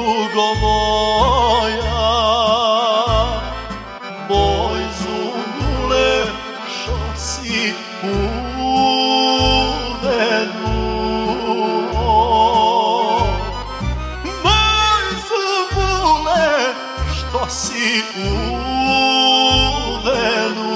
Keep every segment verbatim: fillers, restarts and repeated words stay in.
tugo moja, moj zumbule, što si uvenuo. Moj zumbule, što si uvenuo.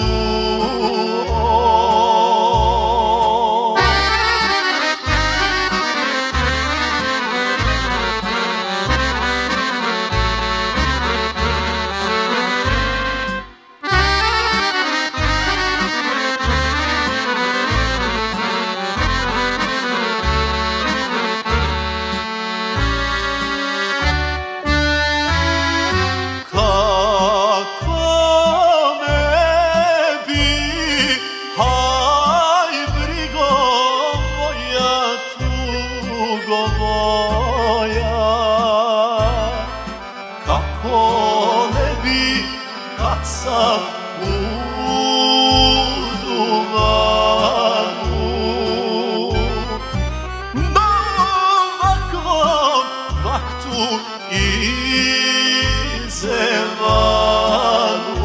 Kako ne bi kad sam u duvanu, na ovakvom vaktu i zevanu.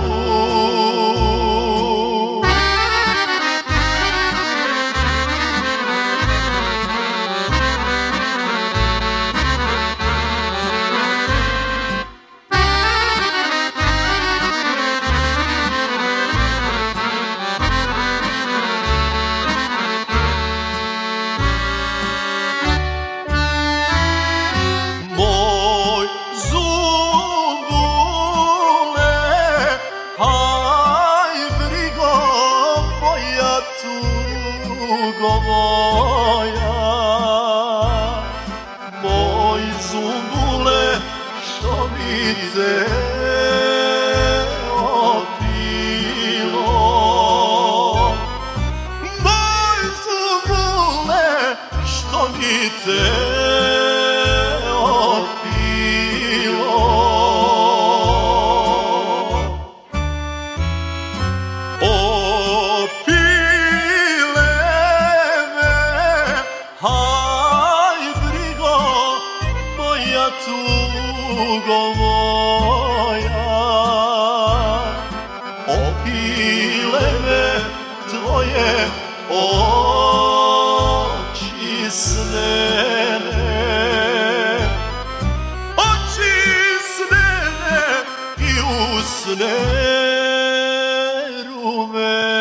Tugo moja, moj zumbule, što mi te opilo. Moj zumbule, što mi te opilo. Tugo moja, opile me tvoje oči snene, oči snene i usne rume.